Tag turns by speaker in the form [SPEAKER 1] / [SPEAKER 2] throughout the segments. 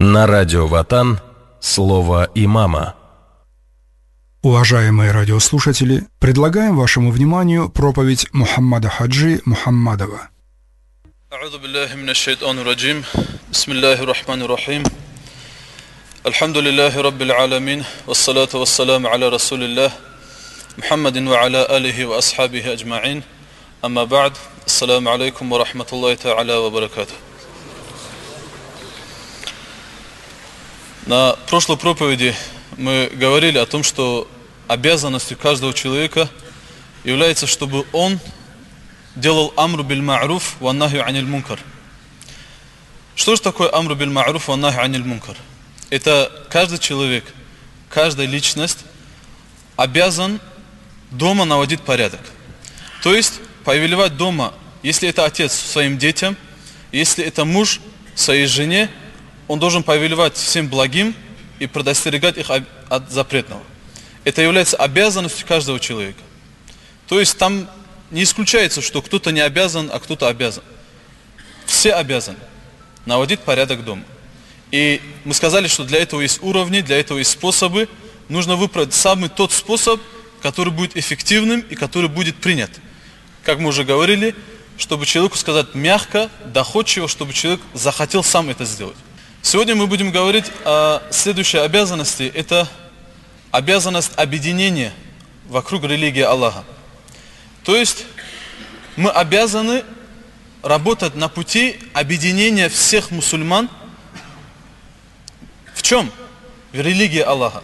[SPEAKER 1] На радио Ватан слово имама.
[SPEAKER 2] Уважаемые радиослушатели, предлагаем вашему вниманию проповедь Мухаммада Хаджи Мухаммадова.
[SPEAKER 3] أعوذ بالله من الشيطان الرجيم بسم الله الرحمن الرحيم الحمد لله رب العالمين والصلاة والسلام على رسول الله محمد وعلى آله وأصحابه أجمعين أما بعد السلام عليكم ورحمة الله تعالى وبركاته. На прошлой проповеди мы говорили о том, что обязанностью каждого человека является, чтобы он делал амру биль ма'руф ва нахи аниль мункар. Что же такое амру биль ма'руф ва нахи аниль мункар? Это каждый человек, каждая личность обязан дома наводить порядок. То есть повелевать дома, если это отец своим детям, если это муж своей жене, он должен повелевать всем благим и предостерегать их от запретного. Это является обязанностью каждого человека. То есть там не исключается, что кто-то не обязан, а кто-то обязан. Все обязаны наводить порядок дома. И мы сказали, что для этого есть уровни, для этого есть способы. Нужно выбрать самый тот способ, который будет эффективным и который будет принят. Как мы уже говорили, чтобы человеку сказать мягко, доходчиво, чтобы человек захотел сам это сделать. Сегодня мы будем говорить о следующей обязанности. Это обязанность объединения вокруг религии Аллаха. То есть мы обязаны работать на пути объединения всех мусульман. В чем? В религии Аллаха.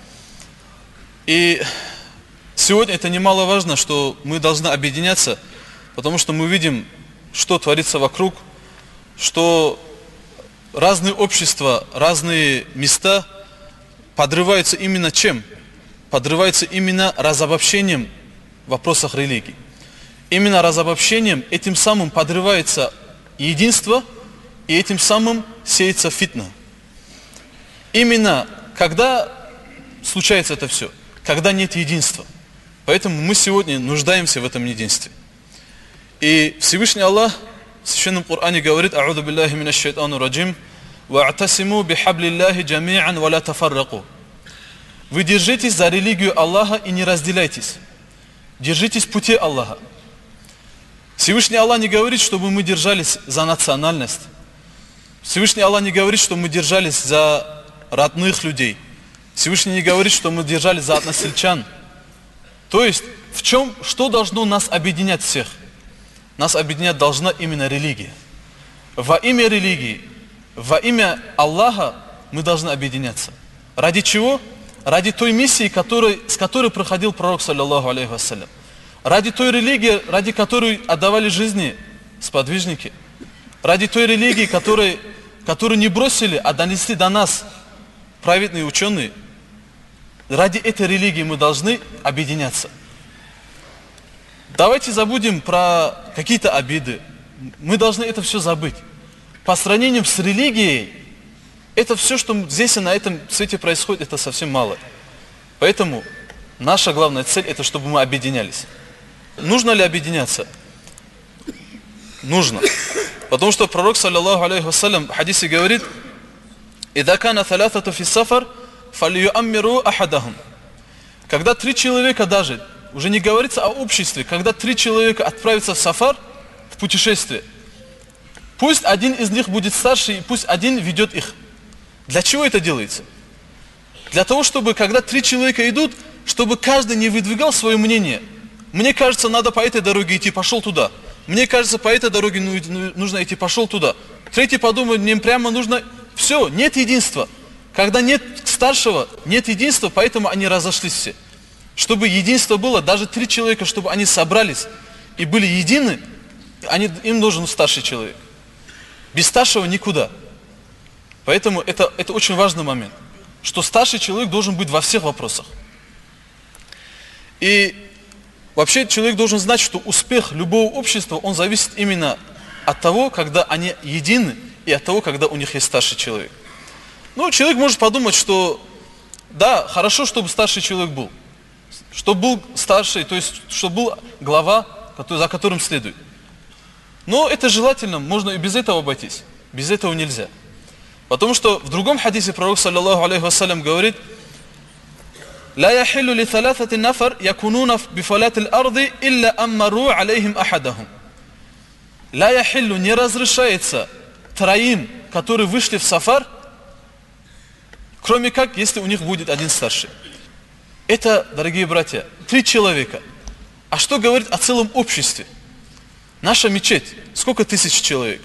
[SPEAKER 3] И сегодня это немаловажно, что мы должны объединяться, потому что мы видим, что творится вокруг, что разные общества, разные места подрываются именно чем? Подрываются именно разобщением в вопросах религии. Именно разобщением этим самым подрывается единство, и этим самым сеется фитна. Именно когда случается это все? Когда нет единства. Поэтому мы сегодня нуждаемся в этом единстве. И Всевышний Аллах в Священном Коране говорит: «А'уду биллахи минаш шайтанир раджим, ва'тасиму бихаблиллахи джами'ан ва ла тафарраку». Вы держитесь за религию Аллаха и не разделяйтесь. Держитесь пути Аллаха. Всевышний Аллах не говорит, чтобы мы держались за национальность. Всевышний Аллах не говорит, что мы держались за родных людей. Всевышний не говорит, что мы держались за односельчан. То есть, в чем, что должно нас объединять всех? Нас объединять должна именно религия. Во имя религии, во имя Аллаха мы должны объединяться. Ради чего? Ради той миссии, с которой проходил пророк, саллаллаху алейхи вассалям. Ради той религии, ради которой отдавали жизни сподвижники. Ради той религии, которую не бросили, а донесли до нас праведные ученые. Ради этой религии мы должны объединяться. Давайте забудем про какие-то обиды. Мы должны это все забыть. По сравнению с религией, это все, что здесь и на этом свете происходит, это совсем мало. Поэтому наша главная цель, это чтобы мы объединялись. Нужно ли объединяться? Нужно. Потому что пророк, саллаллаху алейхи вассалям, в хадисе говорит: «Ида кана талятату фи сафар, фалиюаммиру ахадахум». Когда 3 человека даже, уже не говорится о обществе, когда 3 человека отправятся в сафар, в путешествие, пусть один из них будет старше, и пусть один ведет их. Для чего это делается? Для того, чтобы, когда 3 человека идут, чтобы каждый не выдвигал свое мнение. Мне кажется, надо по этой дороге идти, пошел туда. Мне кажется, по этой дороге нужно идти, пошел туда. Третий подумает, мне прямо нужно... Все, нет единства. Когда нет старшего, нет единства, поэтому они разошлись все. Чтобы единство было, даже 3 человека, чтобы они собрались и были едины, им нужен старший человек. Без старшего никуда. Поэтому это очень важный момент, что старший человек должен быть во всех вопросах. И вообще человек должен знать, что успех любого общества, он зависит именно от того, когда они едины, и от того, когда у них есть старший человек. Ну, человек может подумать, что да, хорошо, чтобы старший человек был. Чтобы был старший, то есть, чтобы был глава, за которым следует. Но это желательно, можно и без этого обойтись. Без этого нельзя. Потому что в другом хадисе пророк, саллаллаху алейхи вассалям, говорит: «Ла яхиллу ли талатати нафар якунуна бифалати ал-арди илля аммару алейхим ахадахум». Ла яхиллу, не разрешается троим, которые вышли в сафар, кроме как, если у них будет один старший. Это, дорогие братья, 3 человека. А что говорит о целом обществе? Наша мечеть, сколько тысяч человек?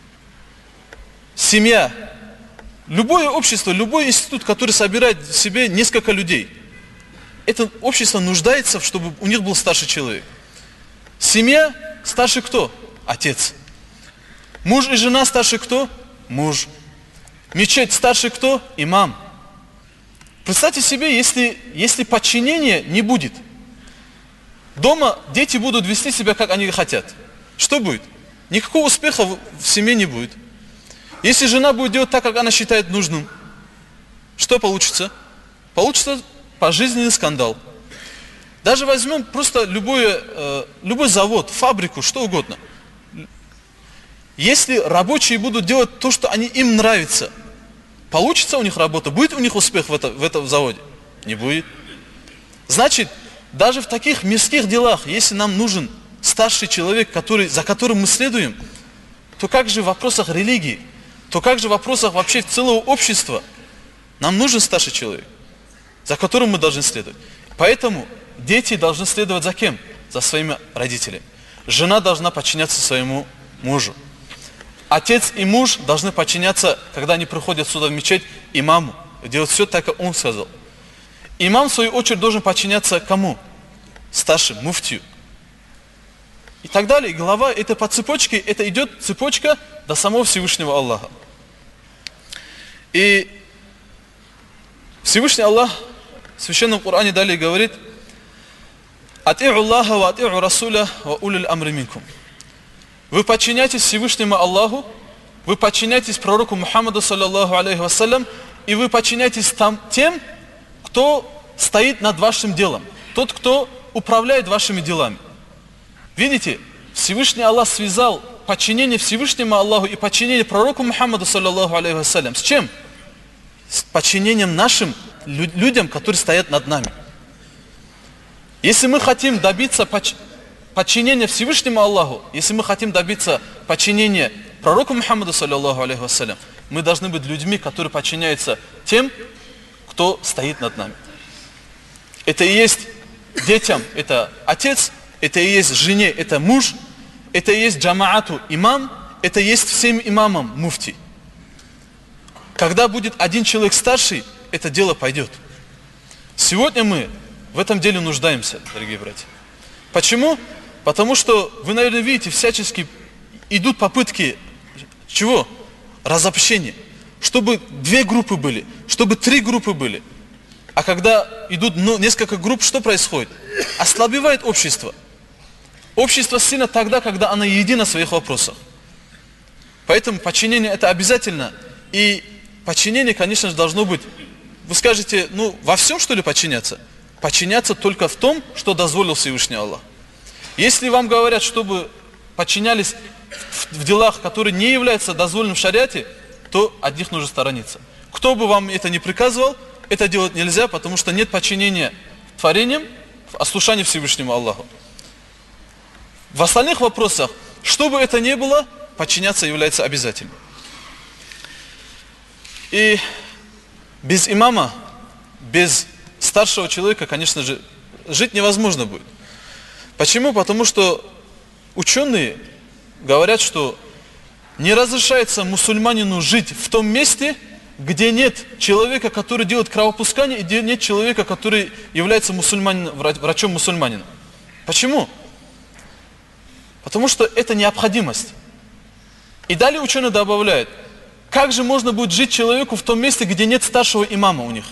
[SPEAKER 3] Семья, любое общество, любой институт, который собирает в себе несколько людей, это общество нуждается, чтобы у них был старший человек. Семья, старший кто? Отец. Муж и жена, старший кто? Муж. Мечеть, старший кто? Имам. Представьте себе, если подчинения не будет. Дома дети будут вести себя, как они хотят. Что будет? Никакого успеха в семье не будет. Если жена будет делать так, как она считает нужным, что получится? Получится пожизненный скандал. Даже возьмем просто любой завод, фабрику, что угодно. Если рабочие будут делать то, что им нравится, получится у них работа? Будет у них успех в этом заводе? Не будет. Значит, даже в таких мирских делах, если нам нужен старший человек, за которым мы следуем, то как же в вопросах религии, то как же в вопросах вообще целого общества нам нужен старший человек, за которым мы должны следовать. Поэтому дети должны следовать за кем? За своими родителями. Жена должна подчиняться своему мужу. Отец и муж должны подчиняться, когда они приходят сюда в мечеть, имаму, делать все так, как он сказал. Имам, в свою очередь, должен подчиняться кому? Старшим, муфтию. И так далее. И глава, это по цепочке, это идет цепочка до самого Всевышнего Аллаха. И Всевышний Аллах в Священном Коране далее говорит: «Ати'у Аллаха ва ати'у Расуля ва улил амри минкум». Вы подчиняйтесь Всевышнему Аллаху, вы подчиняйтесь пророку Мухаммаду, саллаллаху алейхи вассалям, и вы подчиняйтесь тем, кто стоит над вашим делом, тот, кто управляет вашими делами. Видите, Всевышний Аллах связал подчинение Всевышнему Аллаху и подчинение пророку Мухаммаду, саллаллаху алейхи вассалям. С чем? С подчинением нашим людям, которые стоят над нами. Если мы хотим добиться подчинения Всевышнему Аллаху, если мы хотим добиться подчинения пророку Мухаммаду, саллаллаху алейхи вассалям, мы должны быть людьми, которые подчиняются тем, кто стоит над нами. Это и есть детям, это отец, это и есть жене, это муж, это и есть джамаату имам, это и есть всем имамам муфти. Когда будет один человек старший, это дело пойдет. Сегодня мы в этом деле нуждаемся, дорогие братья. Почему? Потому что, вы, наверное, видите, всячески идут попытки чего? Разобщения. Чтобы 2 группы были, чтобы 3 группы были. А когда идут несколько групп, что происходит? Ослабевает общество. Общество сильно тогда, когда оно едино в своих вопросах. Поэтому подчинение это обязательно. И подчинение, конечно же, должно быть, вы скажете, во всем что ли подчиняться? Подчиняться только в том, что дозволил Всевышний Аллах. Если вам говорят, чтобы подчинялись в делах, которые не являются дозволенным в шариате, то от них нужно сторониться. Кто бы вам это не приказывал, это делать нельзя, потому что нет подчинения творениям, ослушания Всевышнему Аллаху. В остальных вопросах, что бы это ни было, подчиняться является обязательным. И без имама, без старшего человека, конечно же, жить невозможно будет. Почему? Потому что ученые говорят, что не разрешается мусульманину жить в том месте, где нет человека, который делает кровопускание, и где нет человека, который является врачом мусульманина. Почему? Потому что это необходимость. И далее ученые добавляют, как же можно будет жить человеку в том месте, где нет старшего имама у них?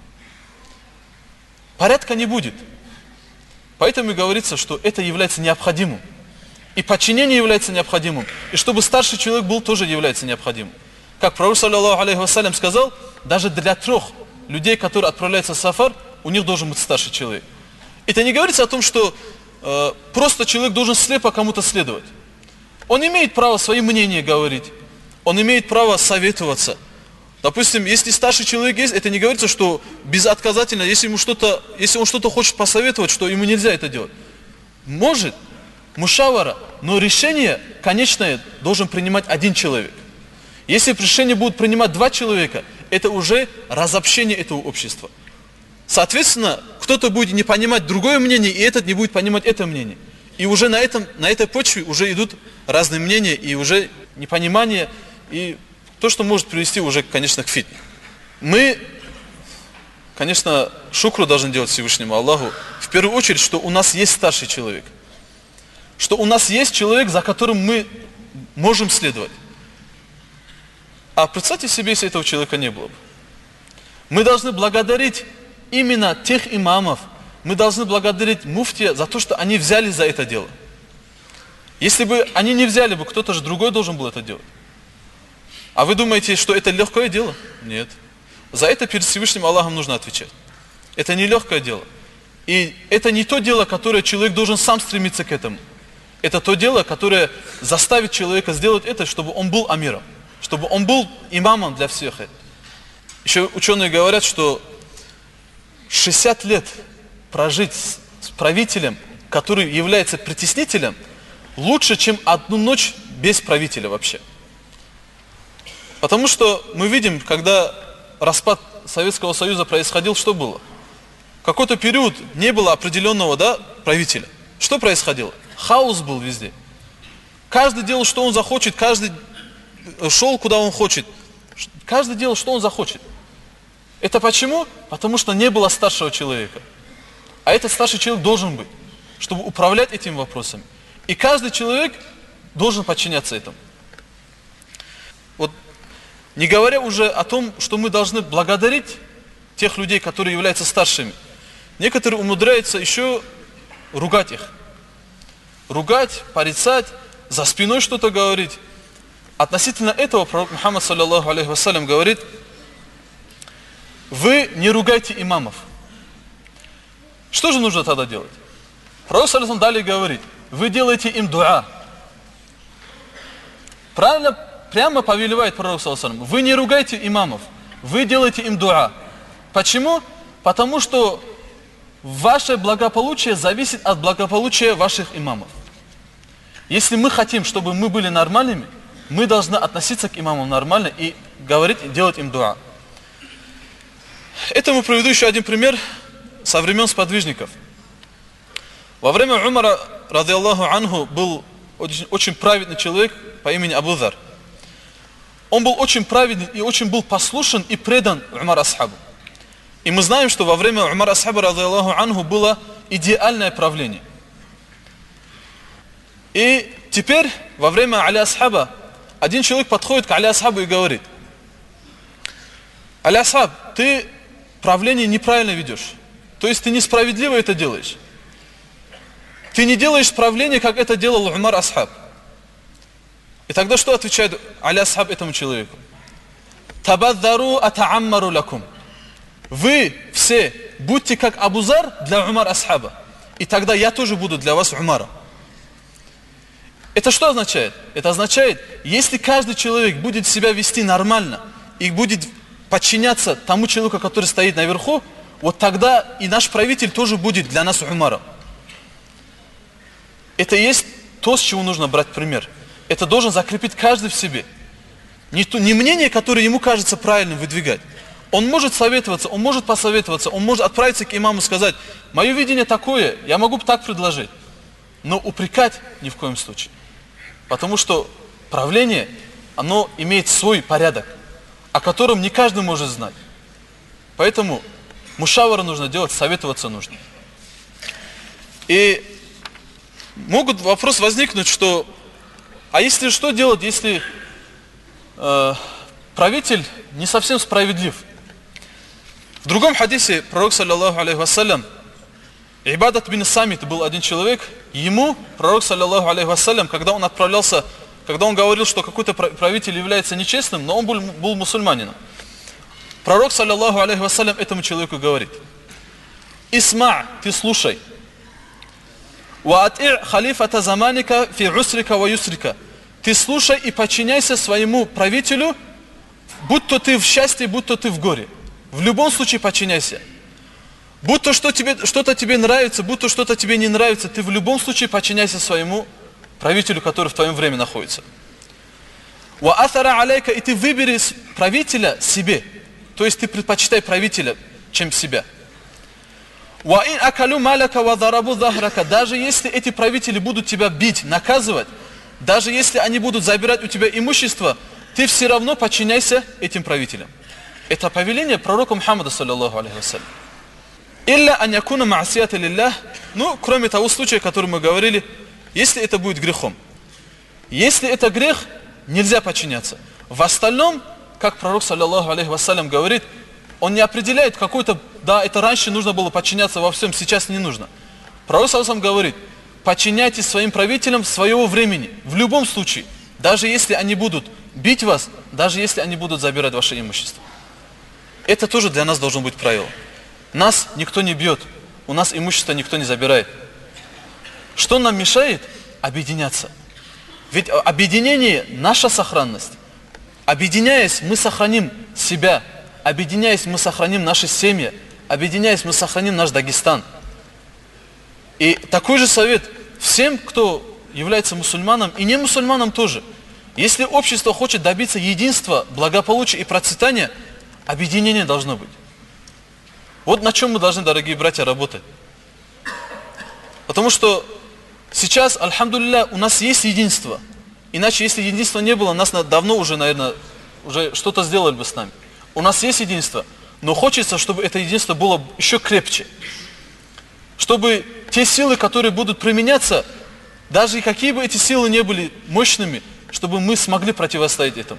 [SPEAKER 3] Порядка не будет. Поэтому и говорится, что это является необходимым. И подчинение является необходимым. И чтобы старший человек был, тоже является необходимым. Как пророк, саллаллаху алейхи вассалям, сказал, даже для 3 людей, которые отправляются в сафар, у них должен быть старший человек. Это не говорится о том, что просто человек должен слепо кому-то следовать. Он имеет право свои мнения говорить. Он имеет право советоваться. Допустим, если старший человек есть, это не говорится, что безотказательно, если он что-то хочет посоветовать, что ему нельзя это делать. Может, мушавара, но решение конечное должен принимать один человек. Если решение будут принимать два человека, это уже разобщение этого общества. Соответственно, кто-то будет не понимать другое мнение, и этот не будет понимать это мнение. И уже на этой почве уже идут разные мнения, и уже непонимание, и то, что может привести уже, конечно, к фитне. Мы, конечно, шукру должны делать Всевышнему Аллаху, в первую очередь, что у нас есть старший человек. Что у нас есть человек, за которым мы можем следовать. А представьте себе, если этого человека не было бы. Мы должны благодарить именно тех имамов, мы должны благодарить муфтия за то, что они взяли за это дело. Если бы они не взяли бы, кто-то же другой должен был это делать. А вы думаете, что это легкое дело? Нет. За это перед Всевышним Аллахом нужно отвечать. Это не легкое дело. И это не то дело, которое человек должен сам стремиться к этому. Это то дело, которое заставит человека сделать это, чтобы он был амиром. Чтобы он был имамом для всех. Еще ученые говорят, что 60 лет прожить с правителем, который является притеснителем, лучше, чем одну ночь без правителя вообще. Потому что мы видим, когда распад Советского Союза происходил, что было? В какой-то период не было определенного правителя. Что происходило? Хаос был везде. Каждый делал, что он захочет, каждый шел, куда он хочет. Каждый делал, что он захочет. Это почему? Потому что не было старшего человека. А этот старший человек должен быть, чтобы управлять этими вопросами. И каждый человек должен подчиняться этому. Вот, не говоря уже о том, что мы должны благодарить тех людей, которые являются старшими. Некоторые умудряются еще ругать их. Ругать, порицать, за спиной что-то говорить. Относительно этого пророк Мухаммад, саллаллаху алейхи вассалям, говорит: вы не ругайте имамов. Что же нужно тогда делать? Пророк, саллаллаху алейхи вассалям, далее говорит: вы делаете им дуа. Правильно, прямо повелевает пророк, саллаллаху алейхи вассалям: вы не ругайте имамов, вы делаете им дуа. Почему? Потому что ваше благополучие зависит от благополучия ваших имамов. Если мы хотим, чтобы мы были нормальными, мы должны относиться к имамам нормально и говорить, и делать им дуа. Этому приведу еще один пример со времен сподвижников. Во время Умара, ради Аллаху анху, был очень праведный человек по имени Абу Зар. Он был очень праведный и очень был послушен и предан Умар Асхабу. И мы знаем, что во время Умара Асхаба, ради Аллаху анху, было идеальное правление. И теперь, во время Али Асхаба, один человек подходит к Али Асхабу и говорит: Али Асхаб, ты правление неправильно ведешь. То есть ты несправедливо это делаешь. Ты не делаешь правление, как это делал Умар Асхаб. И тогда что отвечает Али Асхаб этому человеку? Табаддару атааммару лакум. Вы все будьте как Абу Зар для Умар Асхаба. И тогда я тоже буду для вас Умаром. Это что означает? Это означает, если каждый человек будет себя вести нормально и будет подчиняться тому человеку, который стоит наверху, вот тогда и наш правитель тоже будет для нас Умаром. Это и есть то, с чего нужно брать пример. Это должен закрепить каждый в себе. Не мнение, которое ему кажется правильным, выдвигать. Он может советоваться, он может посоветоваться, он может отправиться к имаму и сказать: мое видение такое, я могу так предложить. Но упрекать ни в коем случае. Потому что правление, оно имеет свой порядок, о котором не каждый может знать. Поэтому мушавара нужно делать, советоваться нужно. И могут вопрос возникнуть, что а если что делать, если правитель не совсем справедлив? В другом хадисе пророк, саллаллаху алейхи вассалям, Ибадат бин Самит был один человек, ему пророк, саллаллаху алейхи вассалям, когда он отправлялся, когда он говорил, что какой-то правитель является нечестным, но он был мусульманином, пророк, саллаллаху алейхи вассалям, этому человеку говорит: Исма, ты слушай, ва ати' халифата заманика фи усрика ва юсрика, ты слушай и подчиняйся своему правителю в будь то ты в счастье, будь то ты в горе. В любом случае подчиняйся. Будь то что-то тебе нравится, будь то что-то тебе не нравится, ты в любом случае подчиняйся своему правителю, который в твоем времени находится. И ты выбери правителя себе. То есть ты предпочитай правителя, чем себя. Даже если эти правители будут тебя бить, наказывать, даже если они будут забирать у тебя имущество, ты все равно подчиняйся этим правителям. Это повеление пророка Мухаммада, саллаллаху алейхи вассалям. Илля ан якуна ма'асията лиллях, ну, кроме того случая, который мы говорили, если это будет грехом. Если это грех, нельзя подчиняться. В остальном, как пророк, саллаллаху алейхи вассалям, говорит, он не определяет какой-то, да, это раньше нужно было подчиняться во всем, сейчас не нужно. Пророк, саллаллаху алейхи вассалям, говорит, подчиняйтесь своим правителям своего времени, в любом случае, даже если они будут бить вас, даже если они будут забирать ваше имущество. Это тоже для нас должно быть правило. Нас никто не бьет, у нас имущество никто не забирает. Что нам мешает? Объединяться. Ведь объединение – наша сохранность. Объединяясь, мы сохраним себя. Объединяясь, мы сохраним наши семьи. Объединяясь, мы сохраним наш Дагестан. И такой же совет всем, кто является мусульманом, и не мусульманам тоже. Если общество хочет добиться единства, благополучия и процветания, объединение должно быть. Вот на чем мы должны, дорогие братья, работать. Потому что сейчас, альхамдулилля, у нас есть единство. Иначе, если единства не было, нас давно уже, наверное, уже что-то сделали бы с нами. У нас есть единство, но хочется, чтобы это единство было еще крепче. Чтобы те силы, которые будут применяться, даже какие бы эти силы не были мощными, чтобы мы смогли противостоять этому.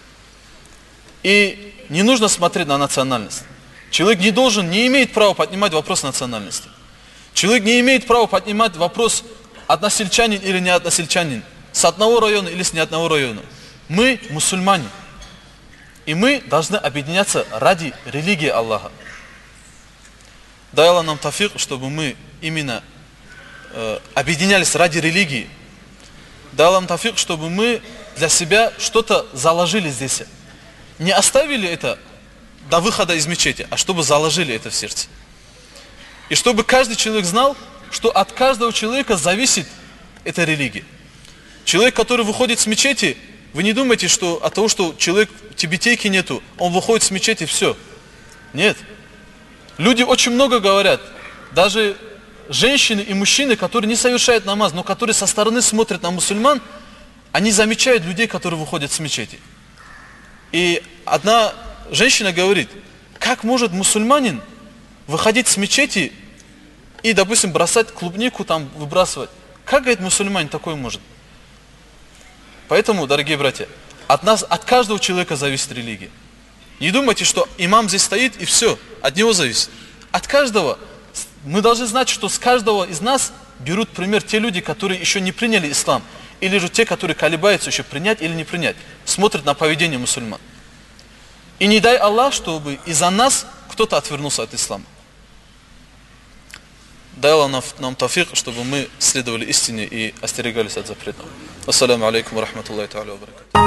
[SPEAKER 3] И не нужно смотреть на национальность. Человек не имеет права поднимать вопрос национальности. Человек не имеет права поднимать вопрос, односельчанин или не односельчанин, с одного района или с не одного района. Мы мусульмане. И мы должны объединяться ради религии Аллаха. Дай Аллах нам тафик, чтобы мы именно объединялись ради религии. Дай Аллах нам тафик, чтобы мы для себя что-то заложили здесь. Не оставили это до выхода из мечети, а чтобы заложили это в сердце. И чтобы каждый человек знал, что от каждого человека зависит эта религия. Человек, который выходит с мечети, вы не думайте, что от того, что человек тибетейки нету, он выходит с мечети, все. Нет. Люди очень много говорят, даже женщины и мужчины, которые не совершают намаз, но которые со стороны смотрят на мусульман, они замечают людей, которые выходят с мечети. И одна женщина говорит, как может мусульманин выходить с мечети и, допустим, бросать клубнику, там, выбрасывать? Как, говорит, мусульманин такой может? Поэтому, дорогие братья, от каждого человека зависит религия. Не думайте, что имам здесь стоит и все, от него зависит. От каждого. Мы должны знать, что с каждого из нас берут пример те люди, которые еще не приняли ислам. Или же те, которые колебаются еще принять или не принять. Смотрят на поведение мусульман. И не дай Аллах, чтобы из-за нас кто-то отвернулся от ислама. Дай Аллах нам тафик, чтобы мы следовали истине и остерегались от запретного. Ассаламу алейкум ва рахматуллахи ва баракатуху.